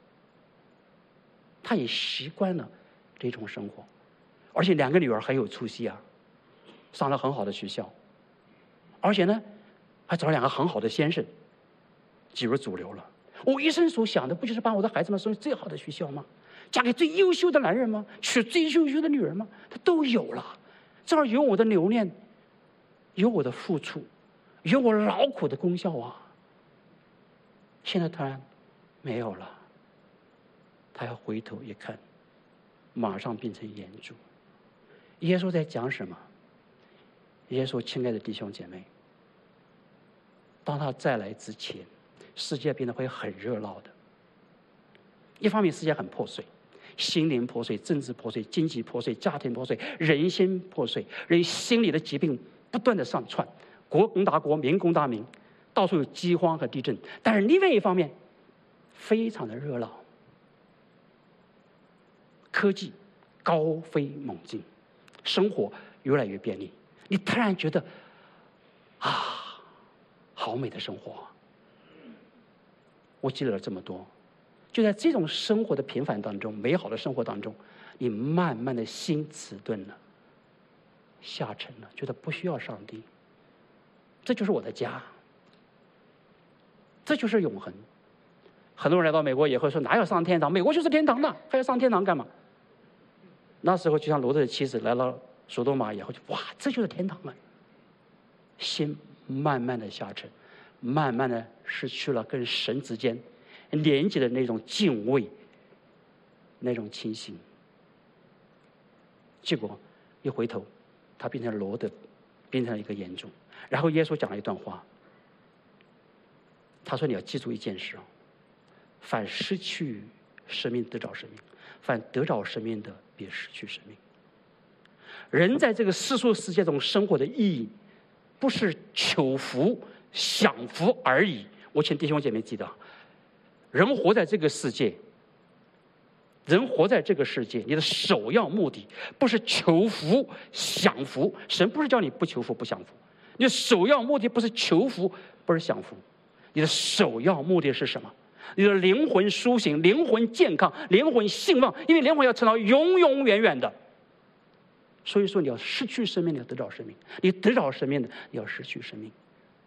他也习惯了这种生活，而且2个女儿很有出息啊，上了很好的学校，而且呢，还找了2个很好的先生，进入主流了。我一生所想的，不就是把我的孩子们送去最好的学校吗？嫁给最优秀的男人吗？娶最优秀的女人吗？他都有了，这儿有我的留恋，有我的付出，有我劳苦的功效啊。现在突然没有了，他要回头一看，马上变成眼珠。耶稣在讲什么？耶稣，亲爱的弟兄姐妹，当他再来之前，世界变得会很热闹的。一方面世界很破碎，心灵破碎，政治破碎，经济破碎，家庭破碎，人心破碎，人心里的疾病不断的上窜，国攻打国，民攻打民，到处有饥荒和地震。但是另外一方面非常的热闹，科技高飞猛进，生活越来越便利，你突然觉得啊，好美的生活。我积累了这么多，就在这种生活的平凡当中，美好的生活当中，你慢慢的心迟钝了，下沉了，觉得不需要上帝，这就是我的家，这就是永恒。很多人来到美国以后说，哪有上天堂？美国就是天堂了，还要上天堂干嘛？那时候就像罗德的妻子来到索多玛以后，就哇，这就是天堂了。心慢慢的下沉，慢慢的失去了跟神之间连接的那种敬畏，那种清醒。结果一回头，他变成罗德，变成了一个眼中。然后耶稣讲了一段话，他说：“你要记住一件事，凡失去生命得着生命，凡得着生命的别失去生命。 人在这个世俗世界中生活的意义，不是求福、享福而已。我请弟兄姐妹记得，人活在这个世界，你的首要目的不是求福、享福。神不是叫你不求福、不享福。你的首要目的不是求福，不是享福。你的首要目的是什么？你的灵魂苏醒，灵魂健康，灵魂兴旺，因为灵魂要成到永永远远的。所以说，你要失去生命，你要得到生命；你得到生命的，你要失去生命。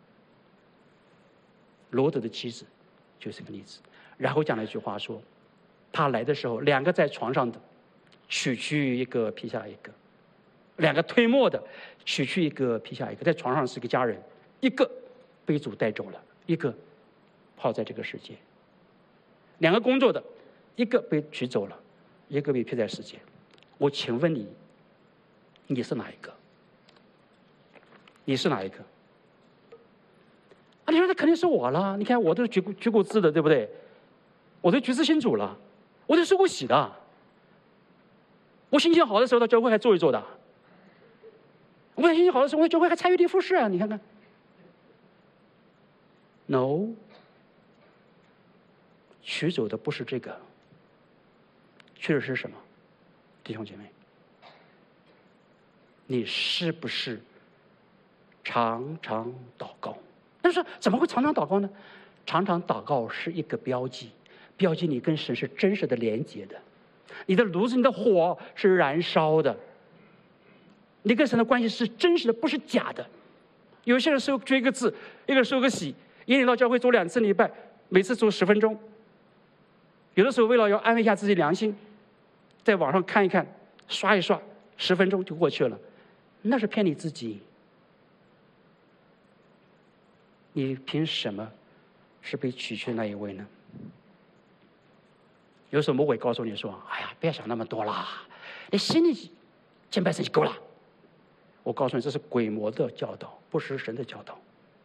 罗德的妻子就是个例子。然后讲了一句话说，他来的时候，两个在床上的，取去一个，劈下一个；两个推磨的，取去一个，劈下一个。在床上是个家人，一个被主带走了，一个泡在这个世界。两个工作的，一个被取走了，一个被撇在世界。我请问你，你是哪一个？你是哪一个？啊，你说那肯定是我了。你看我都是举过字的，对不对？我都举字信主了，我都受过洗的。我心情好的时候到教会还坐一坐的。我心情好的时候，我在教会还参与服事啊，你看看。No， 取走的不是这个，取的是什么？弟兄姐妹，你是不是常常祷告？但是怎么会常常祷告呢？常常祷告是一个标记，标记你跟神是真实的连接的。你的炉子，你的火是燃烧的，你跟神的关系是真实的，不是假的。有些人收一个字，一个收个喜，一年到教会走2次礼拜，每次走10分钟。有的时候为了要安慰一下自己良心，在网上看一看，刷一刷，10分钟就过去了，那是骗你自己。你凭什么是被取去那一位呢？有时候魔鬼告诉你说：“哎呀，不要想那么多啦，你心里敬拜神就够了。”我告诉你，这是鬼魔的教导，不是神的教导。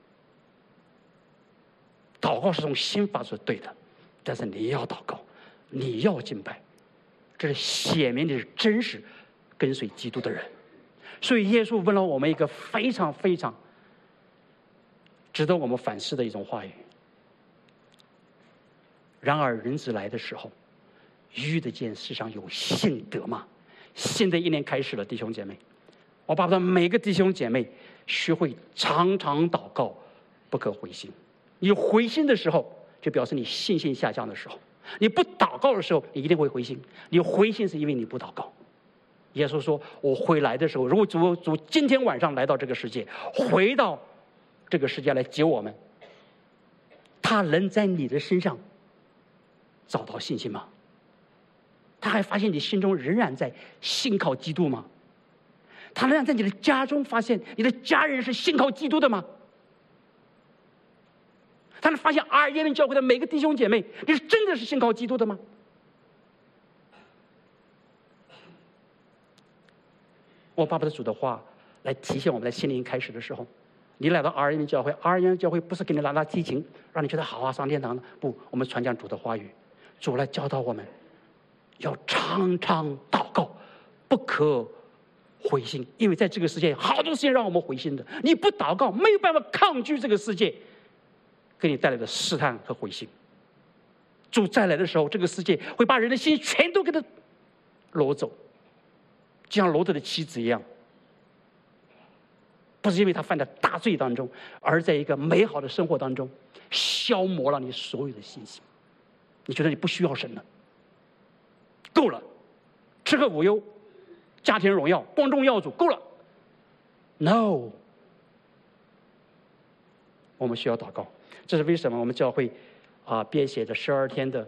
祷告是从心发出对的，但是你要祷告，你要敬拜，这是显明你是真实跟随基督的人。所以耶稣问了我们一个非常非常值得我们反思的一种话语。然而人子来的时候，遇得见世上有信德吗？新的一年开始了，弟兄姐妹，我巴不得每个弟兄姐妹学会常常祷告，不可灰心。你灰心的时候，就表示你信心下降的时候；你不祷告的时候，你一定会灰心。你灰心是因为你不祷告。耶稣说：“我回来的时候，如果主今天晚上来到这个世界，回到这个世界来接我们，他能在你的身上找到信心吗？他还发现你心中仍然在信靠基督吗？他仍然在你的家中发现你的家人是信靠基督的吗？他能发现阿尔耶门教会的每个弟兄姐妹，你是真的是信靠基督的吗？”我巴不得主的话来提醒我们，在心灵开始的时候，你来到阿尔耶门教会，阿尔耶门教会不是给你拉提琴，让你觉得好啊上天堂的，不，我们传讲主的话语，主来教导我们，要常常祷告，不可灰心，因为在这个世界好多事情让我们灰心的，你不祷告没有办法抗拒这个世界给你带来的试探和灰心。主再来的时候，这个世界会把人的心全都给他掳走，就像罗德的妻子一样，不是因为他犯在大罪当中，而在一个美好的生活当中消磨了你所有的信心。你觉得你不需要神了，够了，吃喝无忧，家庭荣耀，光宗耀祖，够了。No， 我们需要祷告。这是为什么我们教会编写的12天的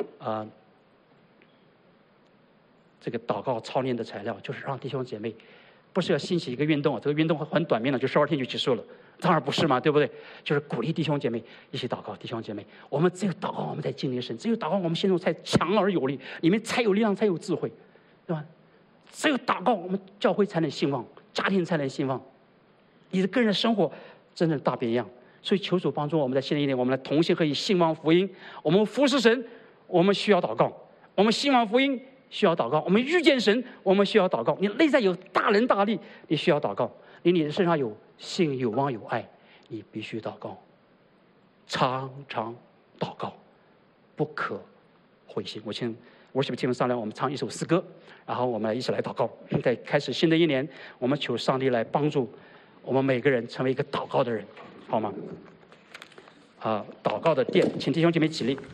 这个祷告操练的材料，就是让弟兄姐妹不是要兴起一个运动，这个运动很短命了，就12天就结束了，当然不是嘛，对不对？就是鼓励弟兄姐妹一起祷告。弟兄姐妹，我们只有祷告，我们才经历神；只有祷告，我们心中才强而有力，里面才有力量，才有智慧，对吧？只有祷告，我们教会才能兴旺，家庭才能兴旺，你的个人的生活真的大变样。所以求主帮助我们在新的一年，我们来同心合意兴旺福音。我们服侍神，我们需要祷告；我们兴旺福音， 需要祷告；我们遇见神，我们需要祷告。你内在有大能大力，你需要祷告；你的身上有信、有望、有爱，你必须祷告。常常祷告，不可灰心。我请worship team上来，我们唱一首诗歌，然后我们一起来祷告。在开始新的一年，我们求上帝来帮助我们每个人成为一个祷告的人，好吗？祷告的殿，请弟兄姐妹起立。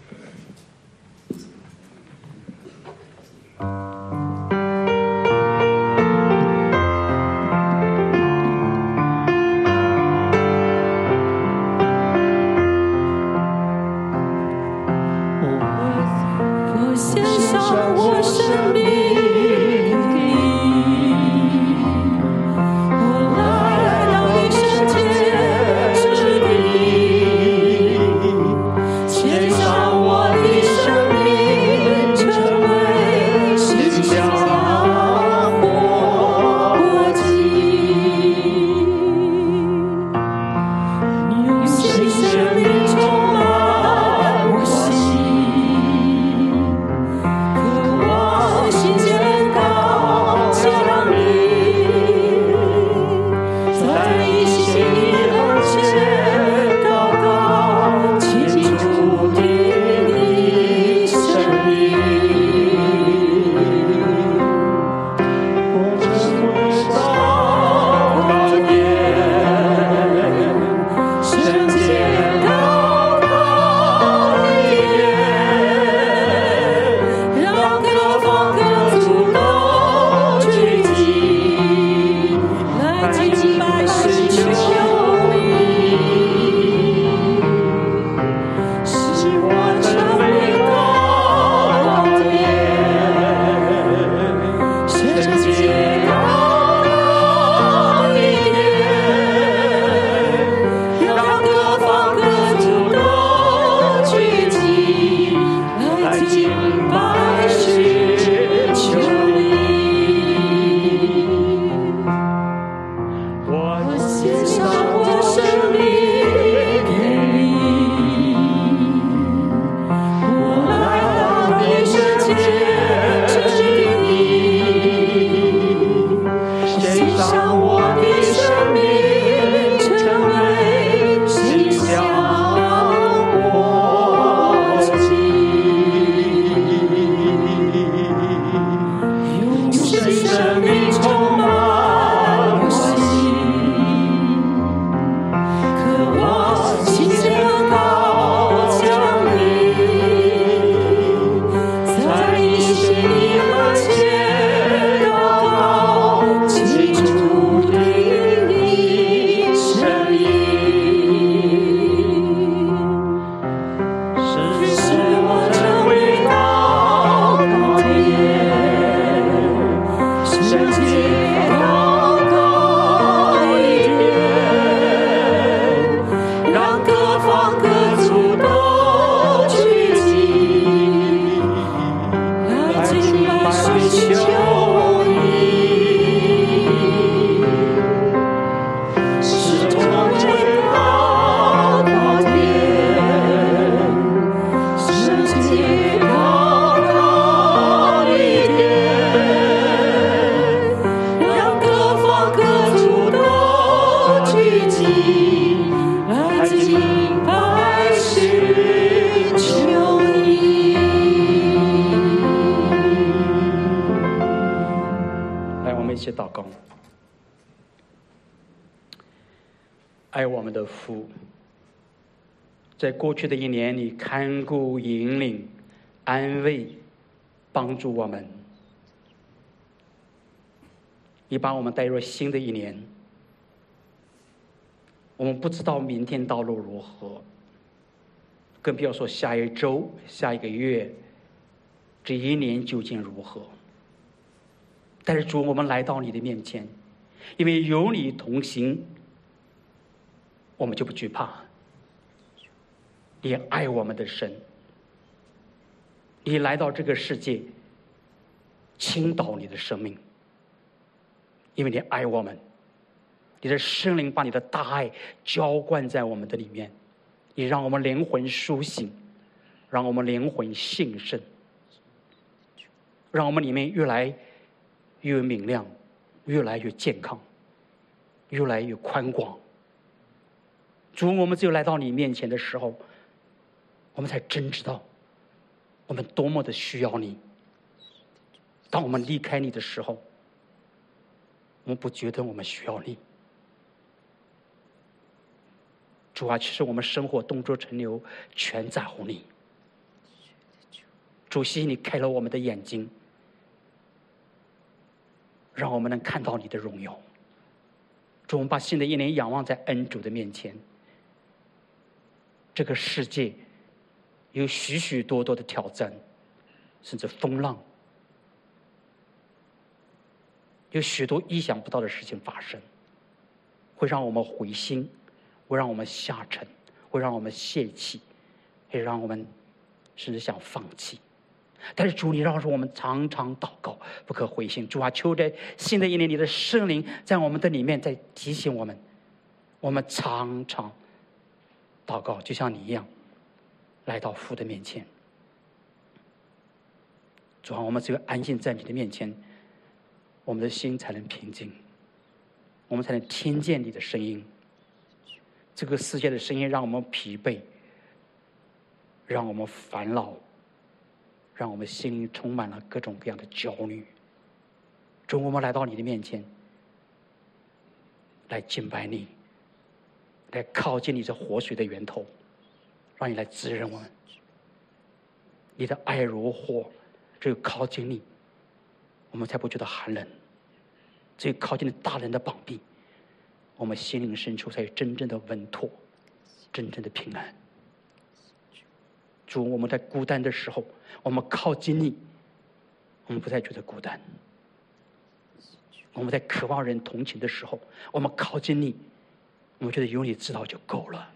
我献上我生命给你，我来到你圣洁之地，献上我的生命，成为馨香火祭，用新生命充满我心。 爱我们的父，在过去的一年，你看顾、引领、安慰、帮助我们。你把我们带入新的一年，我们不知道明天道路如何，更不要说下一周、下一个月，这一年究竟如何。但是主，我们来到你的面前，因为有你同行，我们就不惧怕。你爱我们的神，你来到这个世界，倾倒你的生命，因为你爱我们，你的圣灵把你的大爱浇灌在我们的里面，你让我们灵魂苏醒，让我们灵魂兴盛。 让我们里面越来越明亮，越来越健康，越来越宽广。主，我们只有来到你面前的时候，我们才真知道我们多么的需要你。当我们离开你的时候，我们不觉得我们需要你。主啊，其实我们生活动作成流全在乎你。主，谢谢你开了我们的眼睛，让我们能看到你的荣耀。主，我们把新的一年仰望在恩主的面前。这个世界有许许多多的挑战，甚至风浪，有许多意想不到的事情发生，会让我们灰心，会让我们下沉，会让我们泄气，会让我们甚至想放弃。但是主，你让我们常常祷告，不可灰心。主啊，求在新的一年，你的圣灵在我们的里面在提醒我们，我们常常祷告，就像你一样，来到父的面前。主啊，我们只有安静在你的面前，我们的心才能平静，我们才能听见你的声音。这个世界的声音让我们疲惫，让我们烦恼，让我们心里充满了各种各样的焦虑。主，我们来到你的面前，来敬拜你，来靠近你这活水的源头，让你来滋润我们。你的爱如火，只有靠近你，我们才不觉得寒冷；只有靠近你大人的膀臂，我们心灵深处才有真正的稳妥，真正的平安。主，我们在孤单的时候，我们靠近你，我们不再觉得孤单；我们在渴望人同情的时候，我们靠近你，我们觉得有你知道就够了。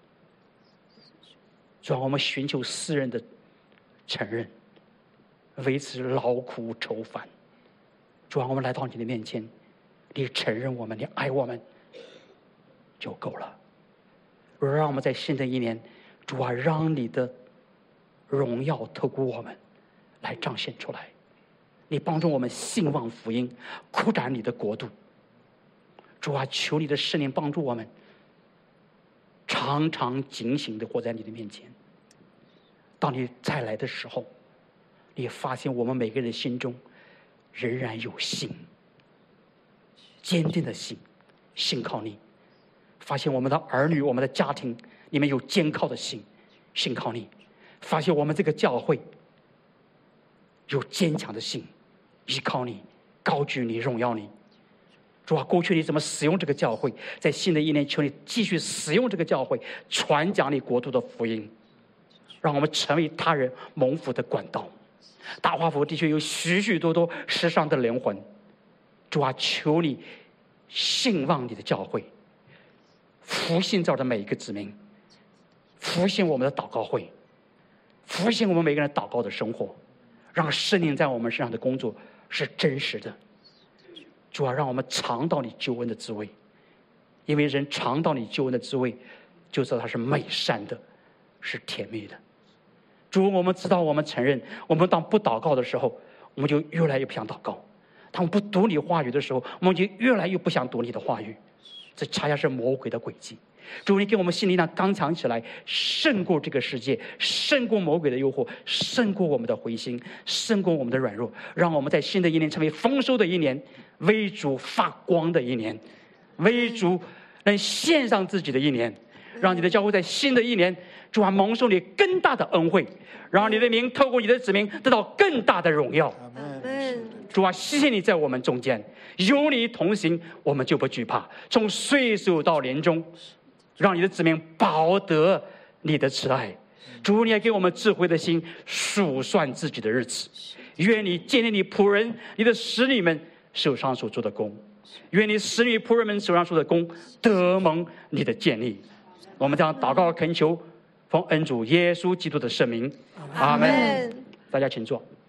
主啊，我们寻求世人的承认，维持劳苦愁烦。主啊，我们来到你的面前，你承认我们，你爱我们就够了。让我们在新的一年，主啊，让你的荣耀透过我们来彰显出来。你帮助我们兴旺福音，扩展你的国度。主啊，求你的圣灵帮助我们常常警醒地活在你的面前。当你再来的时候，你发现我们每个人心中仍然有信，坚定的信，信靠你。发现我们的儿女，我们的家庭里面有坚靠的信，信靠你。发现我们这个教会有坚强的信，依靠你，高举你，荣耀你。主啊，过去你怎么使用这个教会，在新的一年，求你继续使用这个教会，传讲你国度的福音，让我们成为他人蒙福的管道。大华府的确有许许多多世上的灵魂，主啊，求你兴旺你的教会，复兴造的每一个子民，复兴我们的祷告会，复兴我们每个人祷告的生活，让圣灵在我们身上的工作是真实的。主啊，让我们尝到你救恩的滋味，因为人尝到你救恩的滋味，就知道它是美善的，是甜蜜的。主，我们知道，我们承认，我们当不祷告的时候，我们就越来越不想祷告；当我们不读你话语的时候，我们就越来越不想读你的话语。这恰恰是魔鬼的诡计。主，你给我们心力量刚强起来，胜过这个世界，胜过魔鬼的诱惑，胜过我们的灰心，胜过我们的软弱，让我们在新的一年成为丰收的一年，为主发光的一年，为主能献上自己的一年。让你的教会在新的一年，主啊，蒙受你更大的恩惠，让你的名透过你的子民得到更大的荣耀。主啊，谢谢你在我们中间，有你同行，我们就不惧怕。从岁首到年终，让你的子民保得你的慈爱。主，你也给我们智慧的心，数算自己的日子。愿你建立你仆人、你的使女们手上所做的工，愿你使女仆人们手上做的工得蒙你的建立。我们将祷告恳求，奉恩主耶稣基督的圣名，阿们。大家请坐。